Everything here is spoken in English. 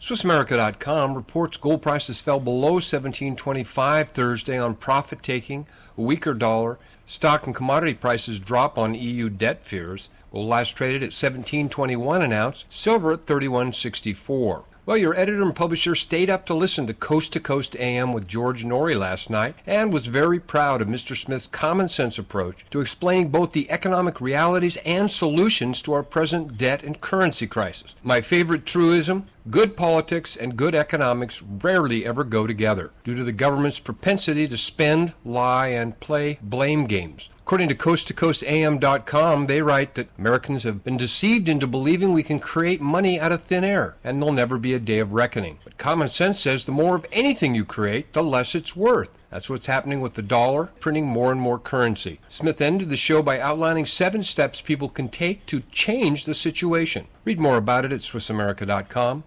SwissAmerica.com reports gold prices fell below $1,725 Thursday on profit-taking, a weaker dollar. Stock and commodity prices drop on EU debt fears. Gold last traded at $1,721 an ounce, silver at $31.64. Well, your editor and publisher stayed up to listen to Coast AM with George Norrie last night and was very proud of Mr. Smith's common-sense approach to explaining both the economic realities and solutions to our present debt and currency crisis. My favorite truism: good politics and good economics rarely ever go together due to the government's propensity to spend, lie, and play blame games. According to CoastToCoastAM.com, they write that Americans have been deceived into believing we can create money out of thin air, and there'll never be a day of reckoning. But common sense says the more of anything you create, the less it's worth. That's what's happening with the dollar, printing more and more currency. Smith ended the show by outlining 7 steps people can take to change the situation. Read more about it at SwissAmerica.com.